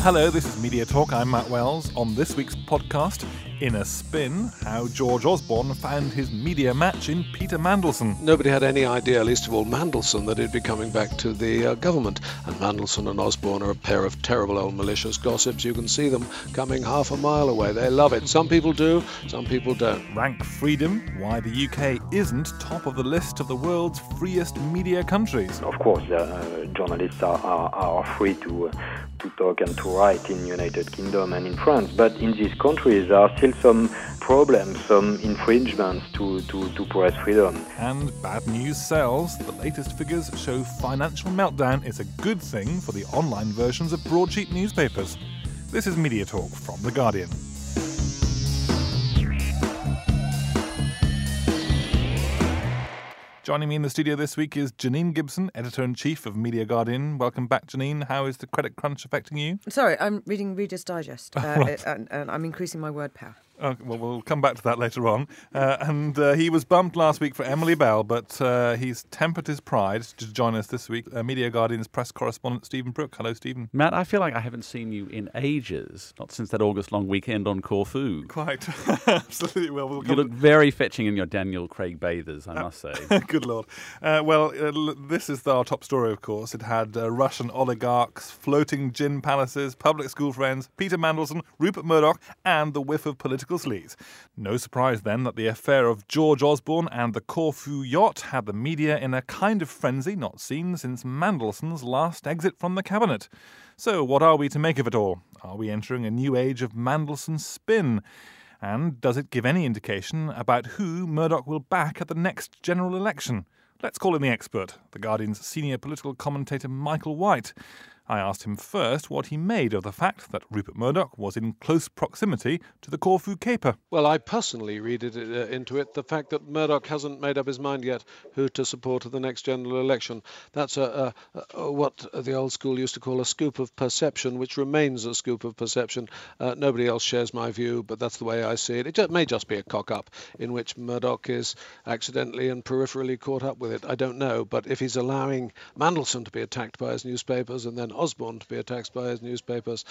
Hello, this is Media Talk. I'm Matt Wells. On this week's podcast, In a Spin, how George Osborne found his media match in Peter Mandelson. Nobody had any idea, least of all Mandelson, that he'd be coming back to the government. And Mandelson and Osborne are a pair of terrible old malicious gossips. You can see them coming half a mile away. They love it. Some people do, some people don't. Rank freedom, why the UK isn't top of the list of the world's freest media countries. Of course, journalists are free to talk and to write in United Kingdom and in France, but in these countries there are still some problems, some infringements to press freedom. And bad news sells. The latest figures show financial meltdown is a good thing for the online versions of broadsheet newspapers. This is Media Talk from The Guardian. Joining me in the studio this week is Janine Gibson, Editor-in-Chief of Media Guardian. Welcome back, Janine. How is the credit crunch affecting you? Sorry, I'm reading Reader's Digest, Right. and I'm increasing my word power. Well, we'll come back to that later on. He was bumped last week for Emily Bell, but he's tempered his pride to join us this week. Media Guardian's press correspondent, Stephen Brooke. Hello, Stephen. Matt, I feel like I haven't seen you in ages, not since that August long weekend on Corfu. Quite. Absolutely. Well, You look very fetching in your Daniel Craig bathers, I must say. Good Lord. This is our top story, of course. It had Russian oligarchs, floating gin palaces, public school friends, Peter Mandelson, Rupert Murdoch, and the whiff of political sleaze. No surprise then that the affair of George Osborne and the Corfu yacht had the media in a kind of frenzy not seen since Mandelson's last exit from the cabinet. So what are we to make of it all? Are we entering a new age of Mandelson spin? And does it give any indication about who Murdoch will back at the next general election? Let's call in the expert, The Guardian's senior political commentator Michael White. I asked him first what he made of the fact that Rupert Murdoch was in close proximity to the Corfu caper. Well, I personally read into it the fact that Murdoch hasn't made up his mind yet who to support at the next general election. That's what the old school used to call a scoop of perception, which remains a scoop of perception. Nobody else shares my view, but that's the way I see it. It may just be a cock-up in which Murdoch is accidentally and peripherally caught up with it. I don't know, but if he's allowing Mandelson to be attacked by his newspapers and then Osborne to be attacked by his newspapers,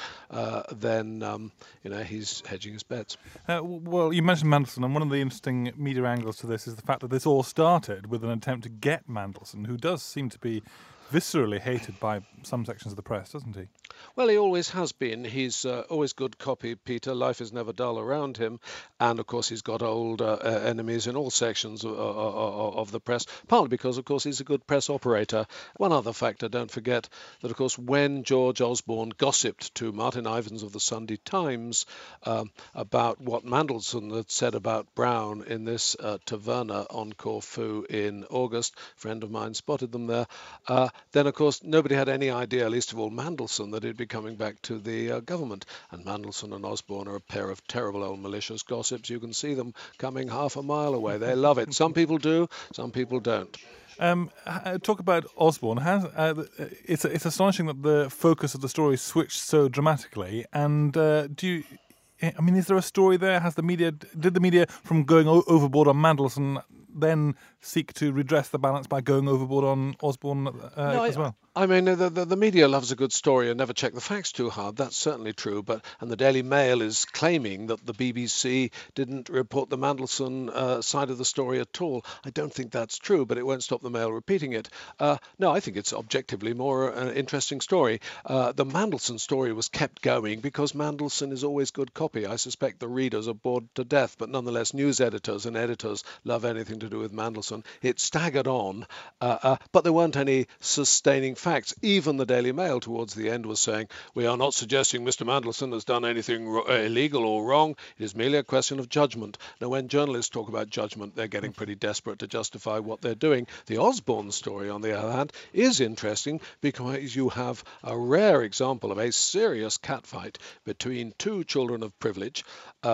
then he's hedging his bets. Well, you mentioned Mandelson, and one of the interesting media angles to this is the fact that this all started with an attempt to get Mandelson, who does seem to be viscerally hated by some sections of the press, doesn't he? Well, he always has been. He's always good copy, Peter. Life is never dull around him. And, of course, he's got old enemies in all sections of the press, partly because, of course, he's a good press operator. One other factor, don't forget that, of course, when George Osborne gossiped to Martin Ivins of the Sunday Times about what Mandelson had said about Brown in this taverna on Corfu in August, a friend of mine spotted them there, then, of course, nobody had any idea, least of all Mandelson, that he'd be coming back to the government. And Mandelson and Osborne are a pair of terrible old malicious gossips. You can see them coming half a mile away. They love it. Some people do, some people don't. Talk about Osborne. It's astonishing that the focus of the story switched so dramatically. And is there a story there? Did the media, from going overboard on Mandelson, then seek to redress the balance by going overboard on Osborne as well? I mean, the media loves a good story and never check the facts too hard. That's certainly true. And the Daily Mail is claiming that the BBC didn't report the Mandelson side of the story at all. I don't think that's true, but it won't stop the Mail repeating it. No, I think it's objectively more an interesting story. The Mandelson story was kept going because Mandelson is always good copy. I suspect the readers are bored to death, but nonetheless, news editors and editors love anything to do with Mandelson. It staggered on, but there weren't any sustaining facts. Even the Daily Mail towards the end was saying, we are not suggesting Mr. Mandelson has done anything illegal or wrong. It is merely a question of judgment. Now, when journalists talk about judgment, they're getting pretty desperate to justify what they're doing. The Osborne story, on the other hand, is interesting because you have a rare example of a serious catfight between two children of privilege.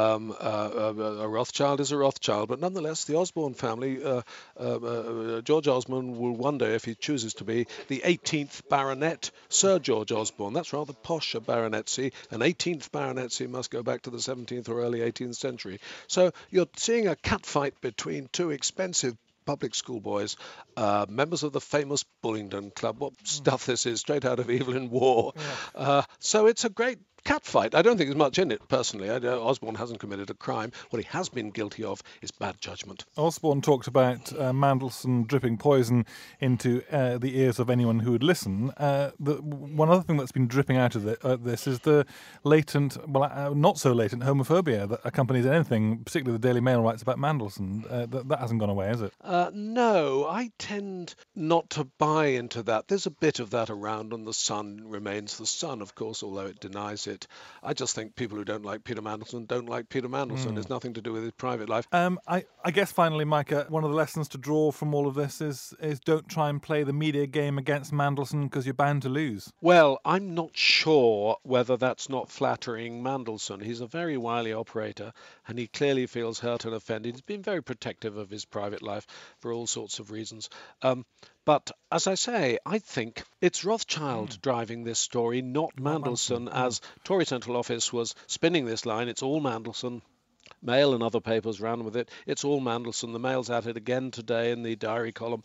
A Rothschild is a Rothschild, but nonetheless, the Osborne family, George Osborne will one day, if he chooses to be, the 18th Baronet, Sir George Osborne. That's rather posh, a baronetcy. An 18th baronetcy must go back to the 17th or early 18th century. So you're seeing a catfight between two expensive public school boys, members of the famous Bullingdon Club. What stuff this is, straight out of Evelyn Waugh. So it's a great cat fight. I don't think there's much in it, personally. Osborne hasn't committed a crime. What he has been guilty of is bad judgment. Osborne talked about Mandelson dripping poison into the ears of anyone who would listen. One other thing that's been dripping out of this is the latent, not so latent homophobia that accompanies anything, particularly the Daily Mail writes about Mandelson. That hasn't gone away, has it? No, I tend not to buy into that. There's a bit of that around, and the Sun remains the Sun, of course, although it denies it. I just think people who don't like Peter Mandelson don't like Peter Mandelson. It's nothing to do with his private life. I guess finally, Micah, one of the lessons to draw from all of this is don't try and play the media game against Mandelson because you're bound to lose. Well, I'm not sure whether that's not flattering Mandelson. He's a very wily operator, and he clearly feels hurt and offended. He's been very protective of his private life for all sorts of reasons. But as I say, I think it's Rothschild driving this story, not Mandelson, as Tory Central Office was spinning this line. It's all Mandelson. Mail and other papers ran with it. It's all Mandelson. The Mail's at it again today in the diary column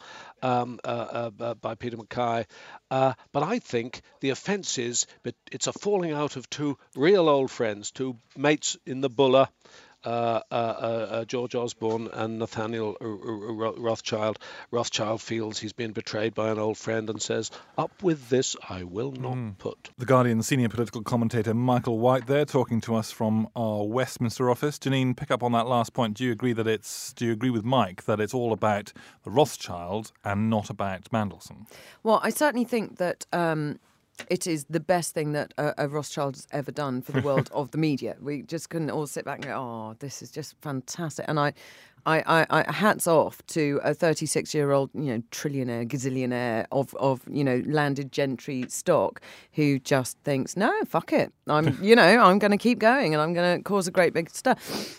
by Peter Mackay. But I think the offence is it's a falling out of two real old friends, two mates in the Buller, George Osborne and Nathaniel Rothschild. Rothschild feels he's been betrayed by an old friend and says, "Up with this, I will not put." The Guardian senior political commentator Michael White there, talking to us from our Westminster office. Janine, pick up on that last point. Do you agree with Mike that it's all about the Rothschild and not about Mandelson? Well, I certainly think that it is the best thing that a Rothschild has ever done for the world of the media. We just couldn't all sit back and go, "Oh, this is just fantastic." And I hats off to a 36-year-old, trillionaire, gazillionaire of landed gentry stock who just thinks, "No, fuck it. I'm going to keep going and I'm going to cause a great big stir."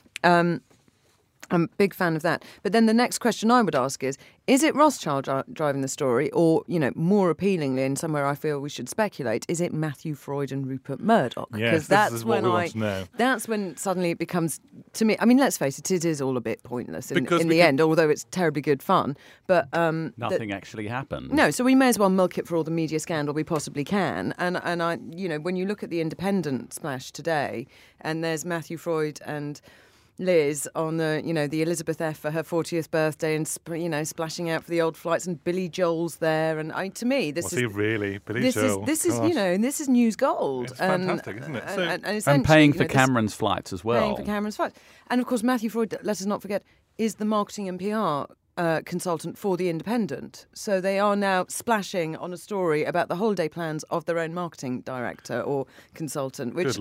I'm a big fan of that. But then the next question I would ask is it Rothschild driving the story? Or, more appealingly, and somewhere I feel we should speculate, is it Matthew Freud and Rupert Murdoch? Yes, this is what we want to know. That's when suddenly it becomes, to me, I mean, let's face it is all a bit pointless in the end, although it's terribly good fun. But nothing actually happened. No, so we may as well milk it for all the media scandal we possibly can. And I, when you look at the Independent splash today, and there's Matthew Freud and Liz on the Elizabeth F for her 40th birthday and splashing out for the old flights, and Billy Joel's there, and to me this is he really Billy Joel? This is news gold. It's fantastic, isn't it? And paying for Cameron's flights as well. Paying for Cameron's flights, and of course Matthew Freud, let us not forget, is the marketing and PR consultant for the Independent. So they are now splashing on a story about the holiday plans of their own marketing director or consultant, which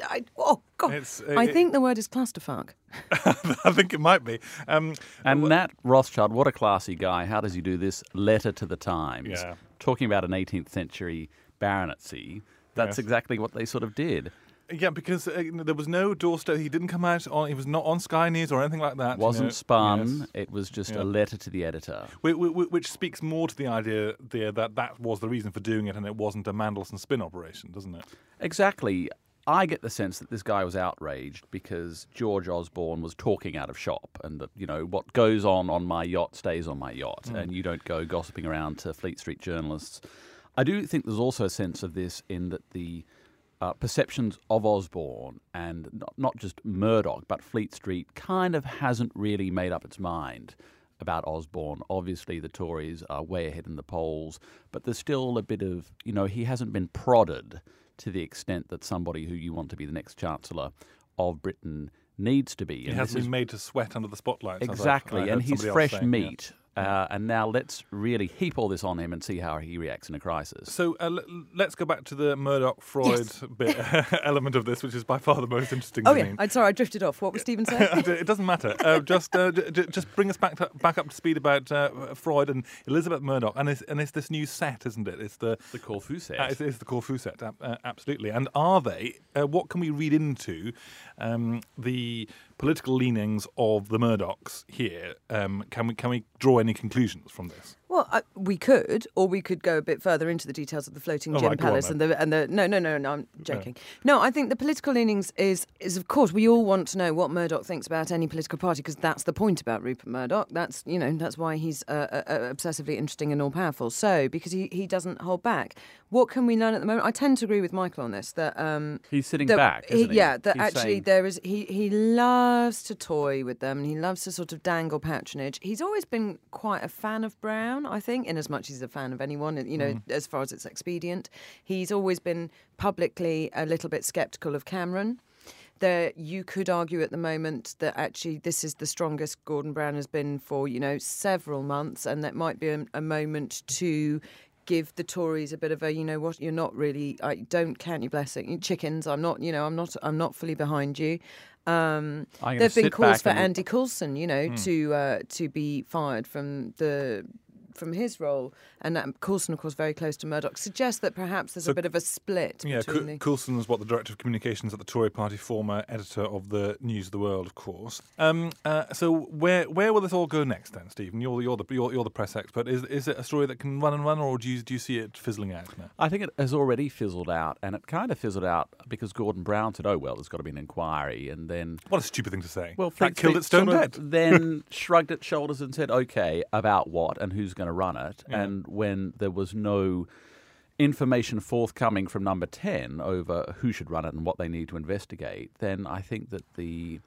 I think the word is clusterfuck. I think it might be. And Nat Rothschild, what a classy guy. How does he do this? Letter to the Times. Yeah. Talking about an 18th century baronetcy. That's exactly what they sort of did. Yeah, because there was no doorstep. He didn't come out on. He was not on Sky News or anything like that. Wasn't spun. Yes. It was just a letter to the editor, which speaks more to the idea there that was the reason for doing it, and it wasn't a Mandelson spin operation, doesn't it? Exactly. I get the sense that this guy was outraged because George Osborne was talking out of shop, and that what goes on my yacht stays on my yacht, and you don't go gossiping around to Fleet Street journalists. I do think there's also a sense of this in that the perceptions of Osborne and not just Murdoch, but Fleet Street kind of hasn't really made up its mind about Osborne. Obviously, the Tories are way ahead in the polls, but there's still a bit of, he hasn't been prodded to the extent that somebody who you want to be the next Chancellor of Britain needs to be. He hasn't been made to sweat under the spotlight. Exactly, and he's fresh meat. And now let's really heap all this on him and see how he reacts in a crisis. So let's go back to the Murdoch-Freud bit, element of this, which is by far the most interesting to me. I'm sorry, I drifted off. What was Stephen saying? It doesn't matter. Just bring us back up to speed about Freud and Elizabeth Murdoch. And it's this new set, isn't it? It's the Corfu set. It's the Corfu set, absolutely. And are they? What can we read into the political leanings of the Murdochs here? Can we draw any conclusions from this? Well, we could, or we could go a bit further into the details of the floating gin right, go on palace then. and the. No, I'm joking. No, I think the political leanings is of course we all want to know what Murdoch thinks about any political party, because that's the point about Rupert Murdoch. That's why he's obsessively interesting and all powerful. So because he doesn't hold back. What can we learn at the moment? I tend to agree with Michael on this that he's sitting back, isn't he? Yeah, that He's actually saying, there is. He loves to toy with them, and he loves to sort of dangle patronage. He's always been quite a fan of Brown, I think, in as much as he's a fan of anyone, as far as it's expedient. He's always been publicly a little bit sceptical of Cameron. You could argue at the moment that actually this is the strongest Gordon Brown has been for, several months, and that might be a moment to give the Tories a bit of a, you're not really, I don't count your blessing, chickens. I'm not fully behind you. There have been calls for Andy Coulson, to be fired from his role, and Coulson, of course, very close to Murdoch, suggests that perhaps there's a bit of a split. Yeah, between Coulson was the Director of Communications at the Tory Party, former editor of the News of the World, of course. So where will this all go next, then, Stephen? You're the press expert. Is it a story that can run and run, or do you see it fizzling out now? I think it has already fizzled out, and it kind of fizzled out because Gordon Brown said, "Oh well, there's got to be an inquiry," and then What a stupid thing to say. well, that killed it stone sort dead. of then shrugged its shoulders and said, "Okay, about what and who's going to run it?" Yeah. And when there was no information forthcoming from Number 10 over who should run it and what they need to investigate, then I think that the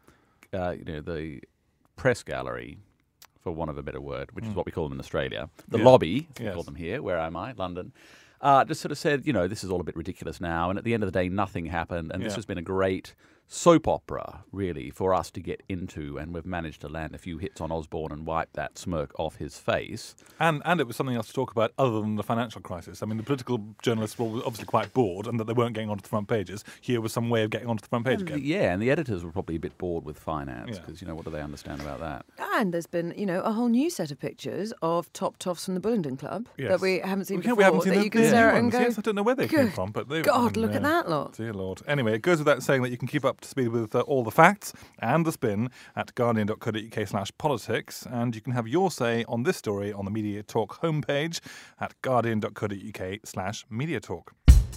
press gallery, for want of a better word, which is what we call them in Australia, the lobby, as we call them here. Where am I? London. Just sort of said, this is all a bit ridiculous now. And at the end of the day, nothing happened. And this has been a great soap opera, really, for us to get into. And we've managed to land a few hits on Osborne and wipe that smirk off his face. And it was something else to talk about other than the financial crisis. I mean, the political journalists were obviously quite bored and that they weren't getting onto the front pages. Here was some way of getting onto the front page again. Yeah, and the editors were probably a bit bored with finance because, what do they understand about that? And there's been, a whole new set of pictures of top toffs from the Bullingdon Club Yes. that we haven't seen before. We haven't seen that the you can new stare at ones. and go, Yes, I don't know where they came from, but they God, look at that lot. Dear Lord. Anyway, it goes without saying that you can keep up to speed with all the facts and the spin at guardian.co.uk/politics, and you can have your say on this story on the Media Talk homepage at guardian.co.uk/Media Talk.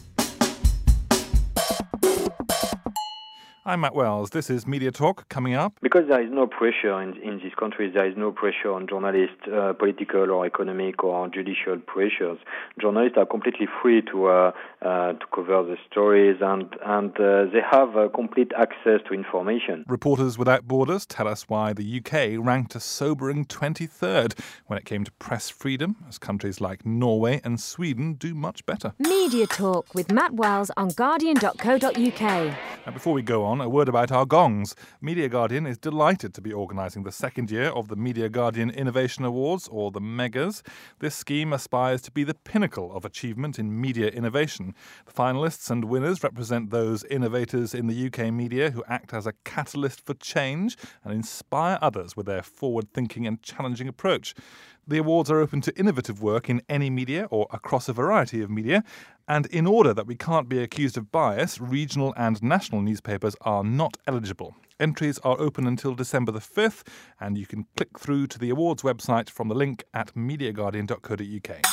I'm Matt Wells. This is Media Talk. Coming up, because there is no pressure in these countries, there is no pressure on journalists, political or economic or judicial pressures. Journalists are completely free to cover the stories, and they have complete access to information. Reporters Without Borders tell us why the UK ranked a sobering 23rd when it came to press freedom, as countries like Norway and Sweden do much better. Media Talk with Matt Wells on Guardian.co.uk. And before we go on, a word about our gongs. Media Guardian is delighted to be organising the second year of the Media Guardian Innovation Awards, or the MEGAs. This scheme aspires to be the pinnacle of achievement in media innovation. The finalists and winners represent those innovators in the UK media who act as a catalyst for change and inspire others with their forward-thinking and challenging approach. The awards are open to innovative work in any media or across a variety of media. And in order that we can't be accused of bias, regional and national newspapers are not eligible. Entries are open until December the 5th, and you can click through to the awards website from the link at mediaguardian.co.uk.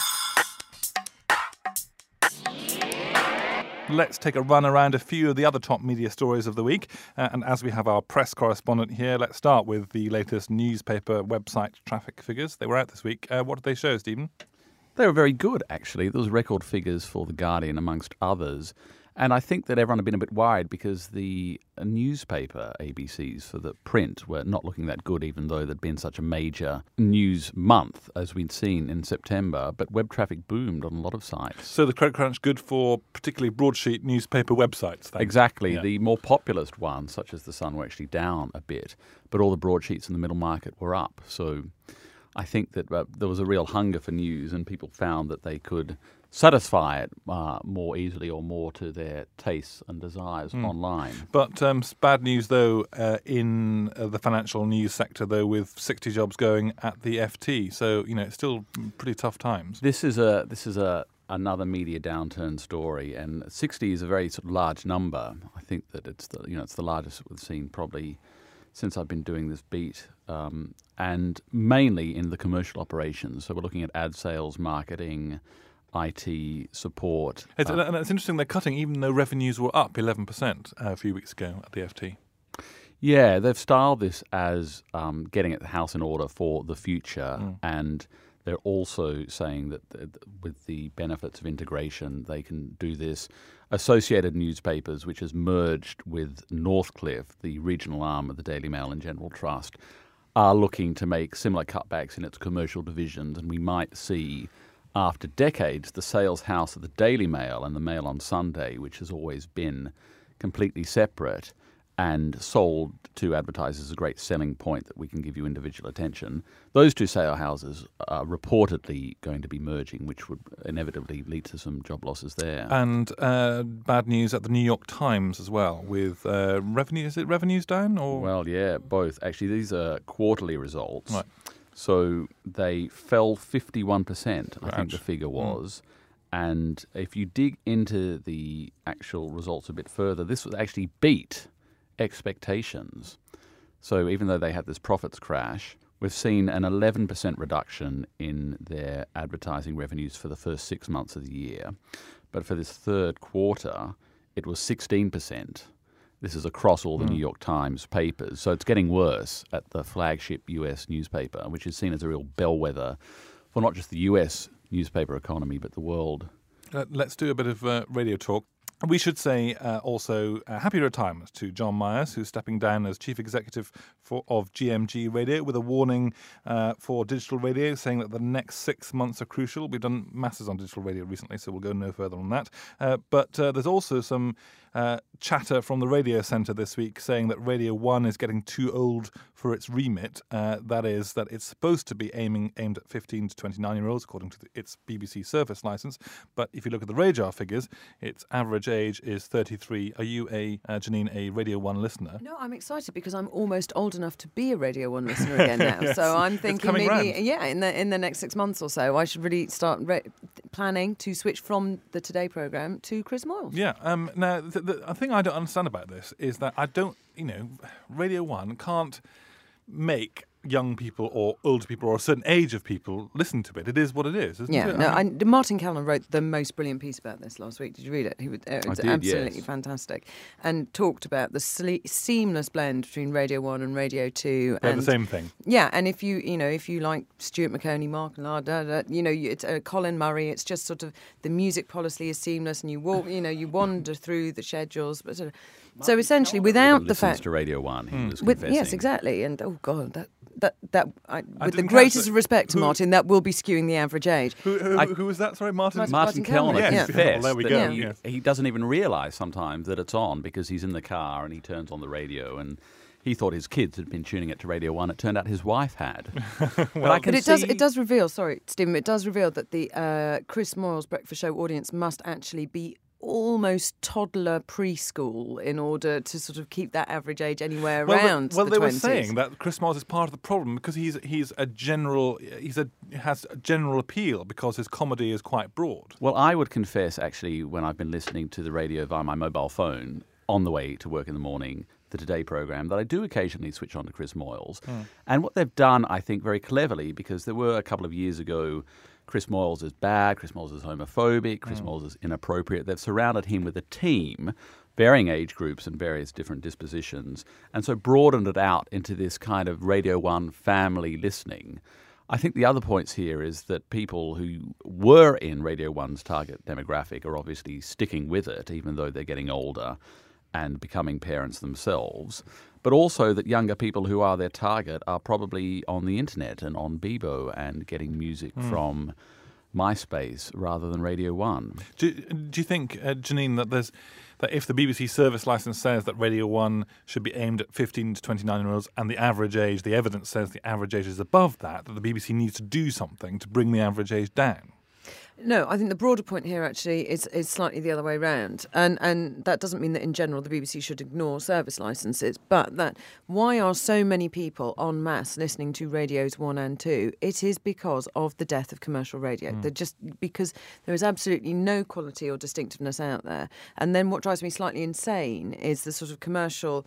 Let's take a run around a few of the other top media stories of the week. And as we have our press correspondent here, let's start with the latest newspaper website traffic figures. They were out this week. What did they show, Stephen? They were very good, actually. There was record figures for The Guardian, amongst others. And I think that everyone had been a bit worried because the newspaper ABCs for the print were not looking that good, even though there'd been such a major news month, as we'd seen in September. But web traffic boomed on a lot of sites. So the credit crunch good for particularly broadsheet newspaper websites, then? Exactly. Yeah. The more populist ones, such as The Sun, were actually down a bit. But all the broadsheets in the middle market were up. So I think that there was a real hunger for news, and people found that they could satisfy it more easily or more to their tastes and desires online. But bad news, though, in the financial news sector, though, with 60 jobs going at the FT. So, it's still pretty tough times. This is another media downturn story, and 60 is a very sort of large number. I think that it's the largest we've seen probably since I've been doing this beat, and mainly in the commercial operations. So we're looking at ad sales, marketing, IT support. And it's interesting they're cutting even though revenues were up 11% a few weeks ago at the FT. Yeah, they've styled this as getting the house in order for the future, and they're also saying that with the benefits of integration, they can do this. Associated Newspapers, which has merged with Northcliffe, the regional arm of the Daily Mail and General Trust, are looking to make similar cutbacks in its commercial divisions, and we might see, after decades, the sales house of the Daily Mail and the Mail on Sunday, which has always been completely separate and sold to advertisers as a great selling point that we can give you individual attention. Those two sale houses are reportedly going to be merging, which would inevitably lead to some job losses there. And bad news at the New York Times as well, with revenue. Is it revenues down? Or? Well, yeah, both. Actually, these are quarterly results. Right. So they fell 51%, I think the figure was. And if you dig into the actual results a bit further, this was actually beat expectations. So even though they had this profits crash, we've seen an 11% reduction in their advertising revenues for the first 6 months of the year. But for this third quarter, it was 16%. This is across all the New York Times papers. So it's getting worse at the flagship US newspaper, which is seen as a real bellwether for not just the US newspaper economy, but the world. Let's do a bit of radio talk. We should say also happy retirement to John Myers, who's stepping down as Chief Executive of GMG Radio, with a warning for digital radio, saying that the next 6 months are crucial. We've done masses on digital radio recently, so we'll go no further on that. But there's also some chatter from the Radio Centre this week saying that Radio 1 is getting too old for its remit. That is, that it's supposed to be aimed at 15 to 29-year-olds, according to its BBC service licence. But if you look at the radar figures, its average age is 33. Are you, Janine, a Radio 1 listener? No, I'm excited because I'm almost old enough to be a Radio 1 listener again now. Yes. So I'm thinking maybe, round. in the next 6 months or so, I should really start planning to switch from the Today programme to Chris Moyles. Yeah. Now, the thing I don't understand about this is that Radio 1 can't make young people or older people or a certain age of people listen to it. It is what it is, isn't it? No, Martin Callan wrote the most brilliant piece about this last week. Did you read it? It was absolutely fantastic, and talked about the seamless blend between Radio 1 and Radio 2. They're the same thing. Yeah, and if you like Stuart McConey, Mark Lard, it's Colin Murray. It's just sort of the music policy is seamless, and you walk, you wander through the schedules, but. So essentially, without the fact to Radio 1, he was confessing. Yes, exactly, and oh god, with the greatest respect to Martin, that will be skewing the average age. Who was that? Sorry, Martin Kellner. Yes. Confessed Well, there we go. that he doesn't even realise sometimes that it's on because he's in the car and he turns on the radio and. He thought his kids had been tuning it to Radio 1. It turned out his wife had. It does reveal, sorry, Stephen, it does reveal that the Chris Moyles Breakfast Show audience must actually be almost toddler preschool in order to sort of keep that average age anywhere around the 20s. They were saying that Chris Moyles is part of the problem because has a general appeal because his comedy is quite broad. Well, I would confess, actually, when I've been listening to the radio via my mobile phone on the way to work in the morning, the Today programme, that I do occasionally switch on to Chris Moyles. And what they've done, I think, very cleverly, because there were a couple of years ago, Chris Moyles is bad, Chris Moyles is homophobic, Chris Moyles is inappropriate. They've surrounded him with a team, varying age groups and various different dispositions, and so broadened it out into this kind of Radio 1 family listening. I think the other points here is that people who were in Radio 1's target demographic are obviously sticking with it, even though they're getting older and becoming parents themselves, but also that younger people who are their target are probably on the internet and on Bebo and getting music from MySpace rather than Radio 1. Do you think, Janine, that if the BBC service licence says that Radio 1 should be aimed at 15 to 29-year-olds and the evidence says the average age is above that the BBC needs to do something to bring the average age down? No, I think the broader point here actually is slightly the other way round. And that doesn't mean that in general the BBC should ignore service licences, but that why are so many people en masse listening to Radios 1 and 2? It is because of the death of commercial radio. They're just because there is absolutely no quality or distinctiveness out there. And then what drives me slightly insane is the sort of commercial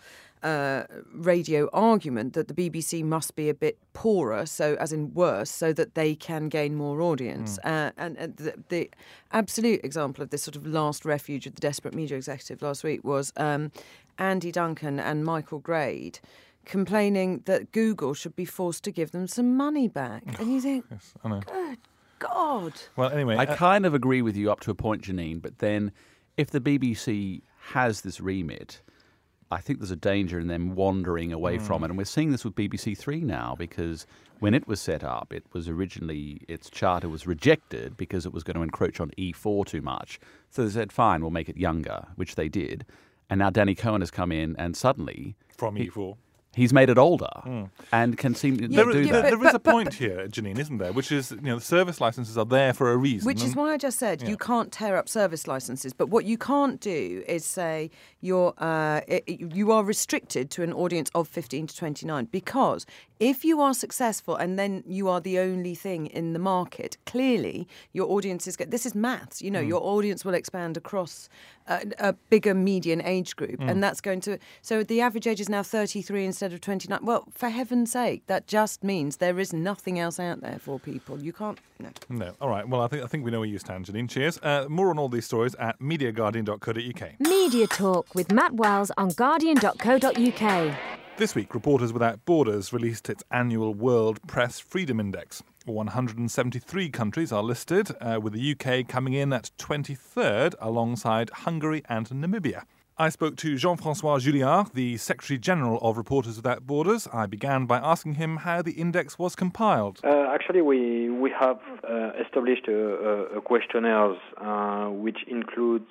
radio argument that the BBC must be a bit poorer, so as in worse, so that they can gain more audience. And the absolute example of this sort of last refuge of the desperate media executive last week was Andy Duncan and Michael Grade complaining that Google should be forced to give them some money back. And you think, Yes, I know. good God. Well, anyway, I kind of agree with you up to a point, Janine, but then if the BBC has this remit, I think there's a danger in them wandering away from it. And we're seeing this with BBC Three now, because when it was set up, it was originally, its charter was rejected because it was going to encroach on E4 too much. So they said, fine, we'll make it younger, which they did. And now Danny Cohen has come in and suddenly from E4. he's made it older and can seem to do that. There is a point here, Janine, isn't there? Which is, the service licenses are there for a reason. Which is why I just said you can't tear up service licenses. But what you can't do is say you are restricted to an audience of 15 to 29. Because if you are successful and then you are the only thing in the market, clearly your audiences this is maths. Your audience will expand across a bigger median age group. And that's going to... So the average age is now 33 instead of 29. Well, for heaven's sake, that just means there is nothing else out there for people. You can't... No. All right. Well, I think we know where you stand, Janine. Cheers. More on all these stories at MediaGuardian.co.uk. Media Talk with Matt Wells on Guardian.co.uk. This week, Reporters Without Borders released its annual World Press Freedom Index. 173 countries are listed, with the UK coming in at 23rd alongside Hungary and Namibia. I spoke to Jean-François Julliard, the Secretary-General of Reporters Without Borders. I began by asking him how the index was compiled. Actually, we have established a questionnaire which includes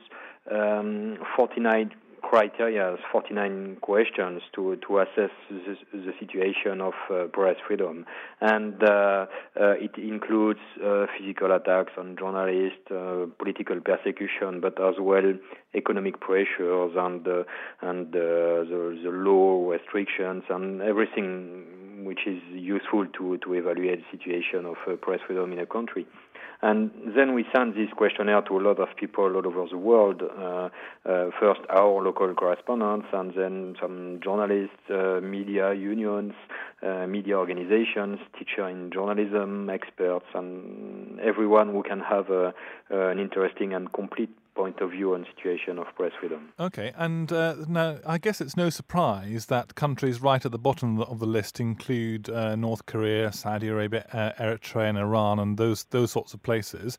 49 criteria, 49 questions to assess the situation of press freedom. And it includes physical attacks on journalists, political persecution, but as well economic pressures and the law restrictions and everything which is useful to evaluate the situation of press freedom in a country. And then we send this questionnaire to a lot of people all over the world. First, our local correspondents, and then some journalists, media unions, media organizations, teachers in journalism, experts, and everyone who can have an interesting and complete point of view on situation of press freedom. Okay, and now I guess it's no surprise that countries right at the bottom of the list include North Korea, Saudi Arabia, Eritrea, and Iran, and those sorts of places.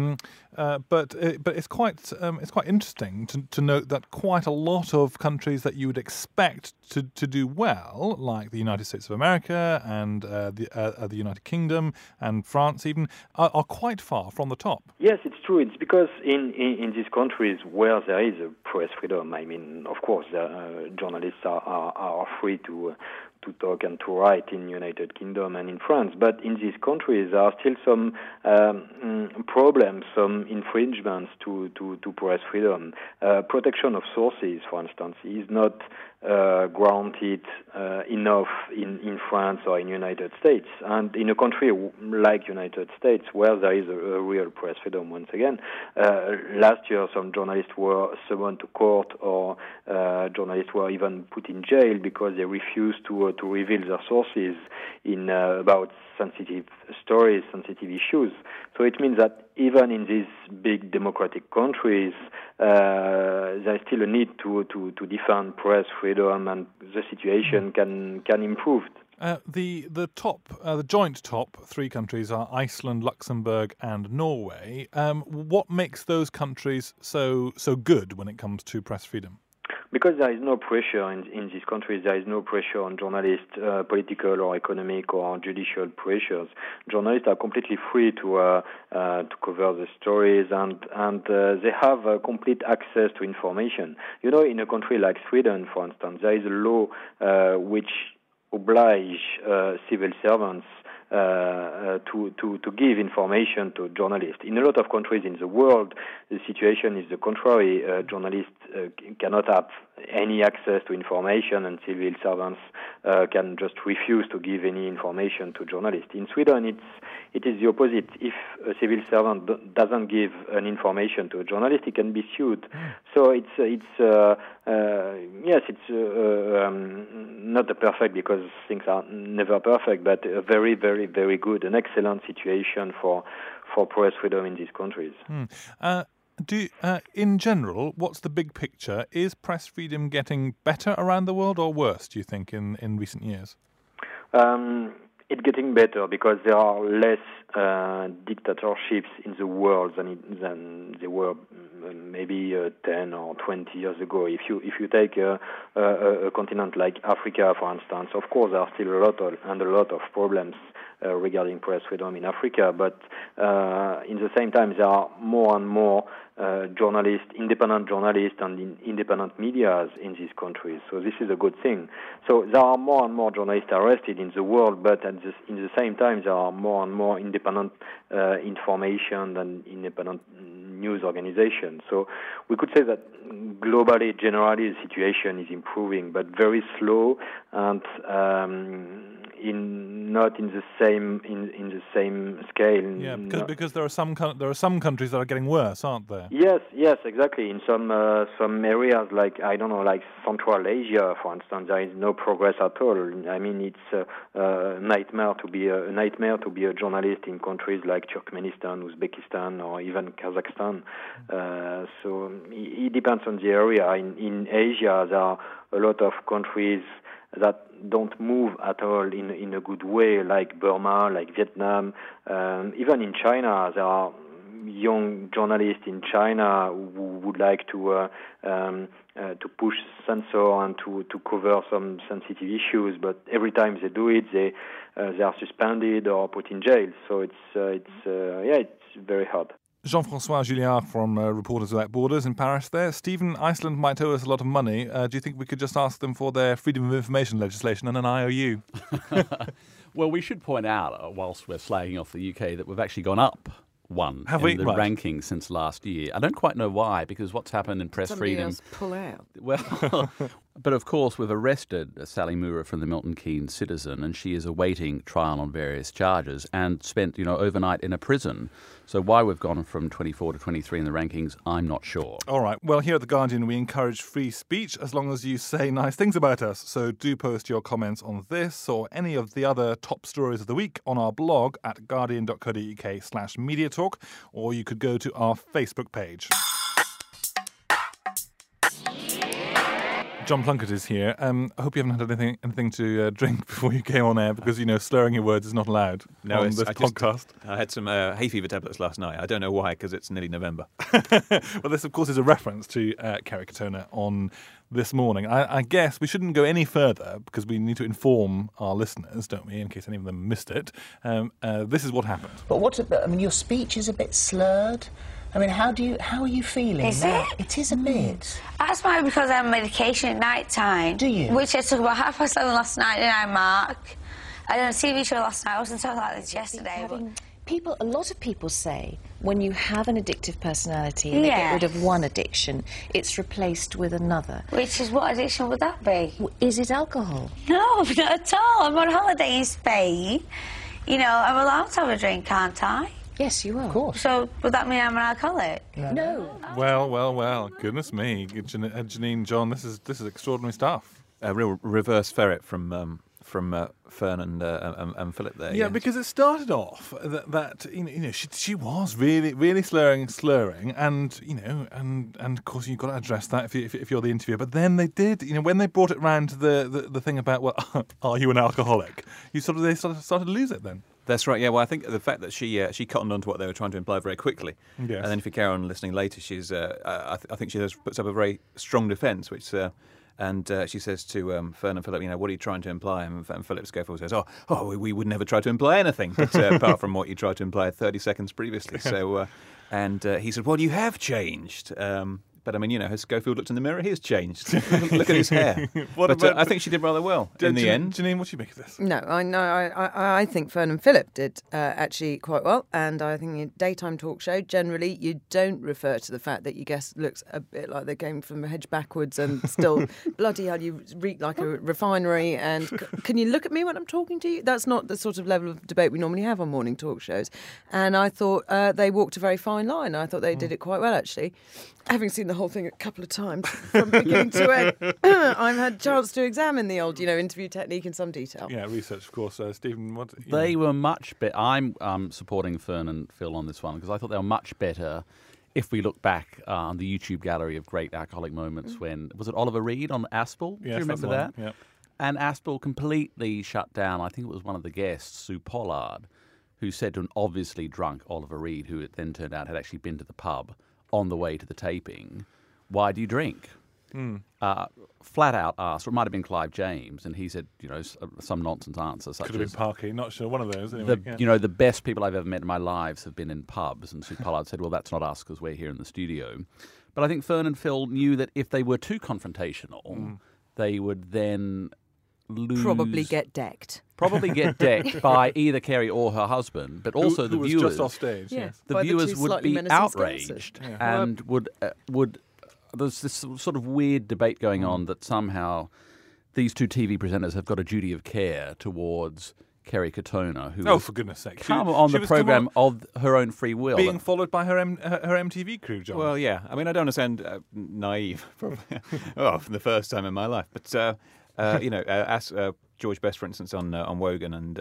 But it's quite interesting to note that quite a lot of countries that you would expect to do well, like the United States of America and the United Kingdom and France even, are quite far from the top. Yes, it's true. It's because in these countries where there is a press freedom, I mean, of course, journalists are free to talk and to write in United Kingdom and in France. But in these countries, there are still some problems, some infringements to press freedom. Protection of sources, for instance, is not granted enough in France or in United States. And in a country like United States, where there is a real press freedom, once again, last year some journalists were summoned to court, or journalists were even put in jail because they refused to reveal their sources in about sensitive stories, sensitive issues. So it means that even in these big democratic countries, there is still a need to defend press freedom, and the situation can improve. The joint top three countries are Iceland, Luxembourg, and Norway. What makes those countries so good when it comes to press freedom? Because there is no pressure in these countries, there is no pressure on journalists, political or economic or judicial pressures. Journalists are completely free to cover the stories, and they have complete access to information. In a country like Sweden, for instance, there is a law which oblige civil servants to give information to journalists. In a lot of countries in the world, the situation is the contrary. Journalists cannot have any access to information, and civil servants can just refuse to give any information to journalists. In Sweden, it is the opposite. If a civil servant doesn't give an information to a journalist, he can be sued. So it's not a perfect, because things are never perfect, but a very, very, very good, an excellent situation for press freedom in these countries. In general, what's the big picture? Is press freedom getting better around the world or worse, do you think, in recent years? It's getting better because there are less dictatorships in the world than there were maybe 10 or 20 years ago. If you take a continent like Africa, for instance, of course there are still a lot of problems regarding press freedom in Africa, but in the same time there are more and more journalists, independent journalists and independent medias in these countries. So this is a good thing. So there are more and more journalists arrested in the world, but in the same time there are more and more independent information and independent news organizations. So we could say that globally, generally, the situation is improving, but very slow and not in the same scale. Yeah, because there are some countries that are getting worse, aren't there? Yes, exactly. In some areas like Central Asia, for instance, there is no progress at all. I mean, it's a nightmare to be a journalist in countries like Turkmenistan, Uzbekistan, or even Kazakhstan. So it depends on the area. In Asia, there are a lot of countries that don't move at all in a good way, like Burma, like Vietnam. Even in China, there are young journalists in China who would like to push censor and to cover some sensitive issues, but every time they do it, they are suspended or put in jail. So it's very hard. Jean-François Julliard from Reporters Without Borders in Paris there. Stephen, Iceland might owe us a lot of money. Do you think we could just ask them for their freedom of information legislation and an IOU? Well, we should point out, whilst we're slagging off the UK, that we've actually gone up one Have in we? the Right. ranking since last year. I don't quite know why, because what's happened in press Somebody freedom... else pull out. Well, but of course we've arrested Sally Moorer from the Milton Keynes Citizen, and she is awaiting trial on various charges and spent, overnight in a prison. So why we've gone from 24 to 23 in the rankings, I'm not sure. All right. Well, here at The Guardian, we encourage free speech as long as you say nice things about us. So do post your comments on this or any of the other top stories of the week on our blog at guardian.co.uk/mediatalk, or you could go to our Facebook page. John Plunkett is here. I hope you haven't had anything to drink before you came on air, because, slurring your words is not allowed on this podcast. I had some hay fever tablets last night. I don't know why, because it's nearly November. Well, this, of course, is a reference to Kerry Katona on This Morning. I guess we shouldn't go any further, because we need to inform our listeners, don't we, in case any of them missed it. This is what happened. But your speech is a bit slurred. I mean, how are you feeling? Is it? It is a bit. That's why, because I have medication at night time. Do you? Which I took about 11:30 last night, didn't I, Mark? I did a TV show last night. I wasn't talking like this yesterday. A lot of people say when you have an addictive personality and they get rid of one addiction, it's replaced with another. Which is, what addiction would that be? Is it alcohol? No, not at all. I'm on holiday in Spain. I'm allowed to have a drink, can't I? Yes, you are. Of course. So would that mean I'm an alcoholic? No. Well. Goodness me, Janine, John, this is extraordinary stuff. A real reverse ferret from Fern and Philip there. Yeah, because it started off that she was really slurring, and and of course you've got to address that if you're the interviewer. But then they did, when they brought it round to the thing about, well, are you an alcoholic? They started to lose it then. That's right. Yeah. Well, I think the fact that she cottoned on to what they were trying to imply very quickly, yes. And then if you carry on listening later, she's I think she puts up a very strong defence, which. And she says to Fern and Philip, what are you trying to imply? And Philip Schofield says, we would never try to imply anything, but apart from what you tried to imply 30 seconds previously. So, and he said, well, you have changed. But I mean, has Schofield looked in the mirror? He has changed. Look at his hair. I think she did rather well in the end. Janine, what do you make of this? No, I think Fern and Philip did actually quite well, and I think in daytime talk show generally you don't refer to the fact that your guest looks a bit like they're going from a hedge backwards and still bloody hell you reek like a refinery, and can you look at me when I'm talking to you? That's not the sort of level of debate we normally have on morning talk shows, and I thought they walked a very fine line. I thought they did it quite well actually. Having seen the whole thing a couple of times from beginning to end, I've had a chance to examine the old, interview technique in some detail. Yeah, research, of course. Stephen, what? They were much better. I'm supporting Fern and Phil on this one because I thought they were much better. If we look back on the YouTube gallery of great alcoholic moments, when was it Oliver Reed on Aspel? Yes, do you remember that? Yep. And Aspel completely shut down. I think it was one of the guests, Sue Pollard, who said to an obviously drunk Oliver Reed, who it then turned out had actually been to the pub on the way to the taping, why do you drink? Flat out asked, or it might have been Clive James, and he said, some nonsense answer such Could have as, been Parky, not sure, one of those. Anyway, the best people I've ever met in my lives have been in pubs, and Sue Pollard said, well, that's not us because we're here in the studio. But I think Fern and Phil knew that if they were too confrontational, they would then lose... Probably get decked. By either Kerry or her husband, but also the viewers. Was just off stage. Yes. The viewers would be outraged and would. There's this sort of weird debate going on that somehow these two TV presenters have got a duty of care towards Kerry Katona, who for goodness sake, come on the programme of her own free will, being followed by her MTV crew, John. Well, yeah. I mean, I don't want to sound naive, probably. For the first time in my life, but ask George Best, for instance, on Wogan and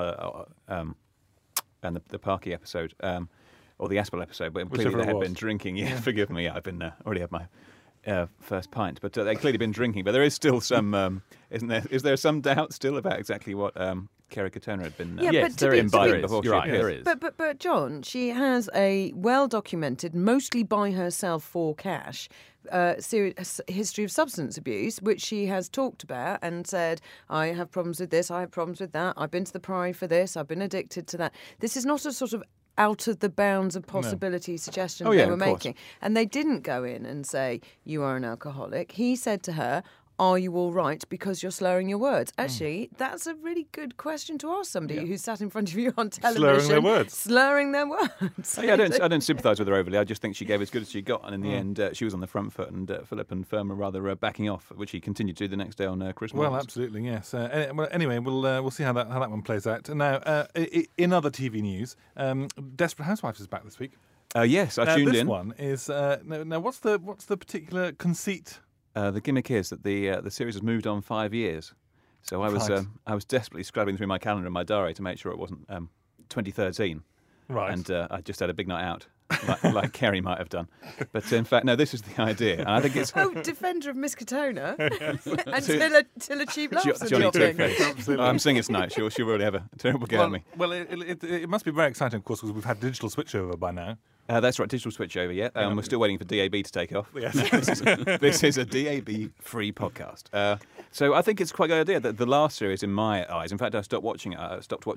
the Parky episode, or the Aspel episode, but clearly they had been drinking. Yeah, forgive me. I've been already had my first pint, but they've clearly been drinking. But there is still some, isn't there? Is there some doubt still about exactly what Kerry Katona had been? Yes, there is. There is. But John, she has a well-documented, mostly by herself for cash, history of substance abuse, which she has talked about and said, I have problems with this, I have problems with that, I've been to the Priory for this, I've been addicted to that. This is not a sort of out of the bounds of possibility suggestion they were making. And they didn't go in and say, you are an alcoholic. He said to her, are you all right because you're slurring your words? Actually, that's a really good question to ask somebody who's sat in front of you on television. Slurring their words. I don't sympathise with her overly. I just think she gave as good as she got, and in the end, she was on the front foot, and Philip and Fern were rather backing off, which he continued to do the next day on Christmas. Well, absolutely, yes. Anyway, we'll see how that one plays out. Now, in other TV news, Desperate Housewives is back this week. Yes, I tuned in. This one is now. What's the particular conceit? The gimmick is that the series has moved on 5 years, so I was desperately scrubbing through my calendar and my diary to make sure it wasn't 2013. Right. And I just had a big night out, like Kerry might have done. But in fact, no, this is the idea, and I think it's defender of Miss Katona until a cheap laughs. Johnny Two-Face. I'm saying it's night. She'll really have a terrible go at me. Well, it must be very exciting, of course, because we've had digital switchover by now. That's right, digital switchover, yeah. We're still waiting for DAB to take off. Yes. This is a DAB-free podcast. So I think it's quite a good idea that the last series, in my eyes, in fact, I stopped watching it. I thought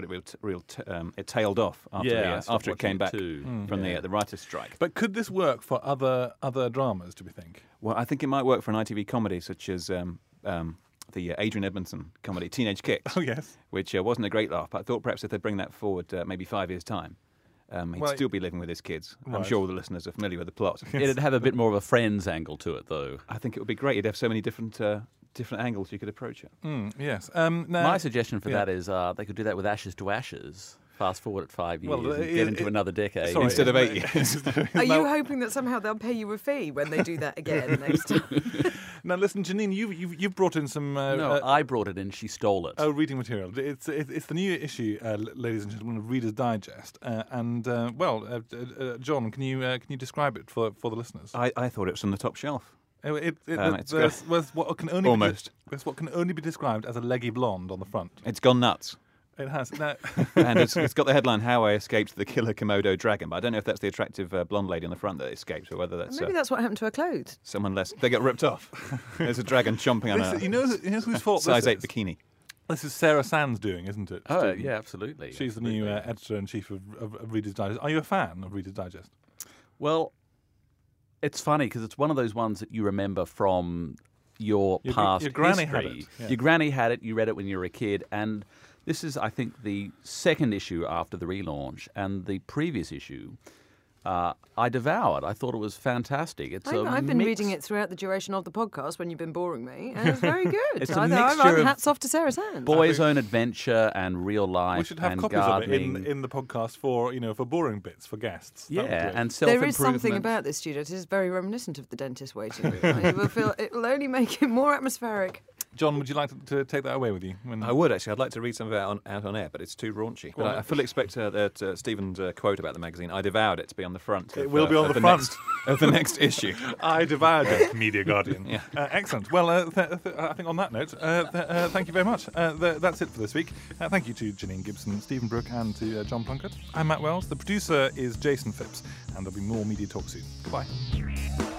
it tailed off after it came back from the writers' strike. But could this work for other dramas, do we think? Well, I think it might work for an ITV comedy such as the Adrian Edmondson comedy, Teenage Kicks. Oh, yes. Which wasn't a great laugh, but I thought perhaps if they bring that forward maybe 5 years' time, he'd still be living with his kids. Right. I'm sure all the listeners are familiar with the plot. It'd have a bit more of a Friends angle to it, though. I think it would be great. You'd have so many different angles you could approach it. Yes. My suggestion for that is they could do that with Ashes to Ashes. Fast forward at 5 years and get into another decade. Instead of 8 years. Are you hoping that somehow they'll pay you a fee when they do that again next time? Now, listen, Janine, you've brought in some... no, I brought it in. She stole it. Oh, reading material. It's the new issue, ladies and gentlemen, of Reader's Digest. John, can you describe it for the listeners? I thought it was on the top shelf. There's what can only be described as a leggy blonde on the front. It's gone nuts. It has. No. And it's got the headline, How I Escaped the Killer Komodo Dragon. But I don't know if that's the attractive blonde lady on the front that escapes or whether that's... Maybe that's what happened to her clothes. Someone less... They get ripped off. There's a dragon chomping on a... You know whose fault size this is? 8 bikini. This is Sarah Sands doing, isn't it? Oh, yeah, absolutely. She's the new editor-in-chief of Reader's Digest. Are you a fan of Reader's Digest? Well... It's funny because it's one of those ones that you remember from your past your granny history. had it, yeah. Your granny had it. You read it when you were a kid, and this is, I think, the second issue after the relaunch, and the previous issue I devoured. I thought it was fantastic. I've been reading it throughout the duration of the podcast when you've been boring me, and it's very good. It's a mixture of hats off to Sarah's hands. Boys' own adventure and real life. We should have and copies gardening. of it in the podcast for for boring bits for guests. Yeah, and self-improvement. There is something about this studio. It is very reminiscent of the dentist waiting room. It will only make it more atmospheric. John, would you like to take that away with you? I would, actually. I'd like to read some of it out on air, but it's too raunchy. But I fully expect that Stephen's quote about the magazine, I devoured it, to be on the front. It will be on the front of the next issue. I devoured it, Media Guardian. Yeah. Excellent. Well, I think on that note, thank you very much. That's it for this week. Thank you to Janine Gibson, Stephen Brooke, and to John Plunkett. I'm Matt Wells. The producer is Jason Phipps, and there'll be more Media Talk soon. Goodbye.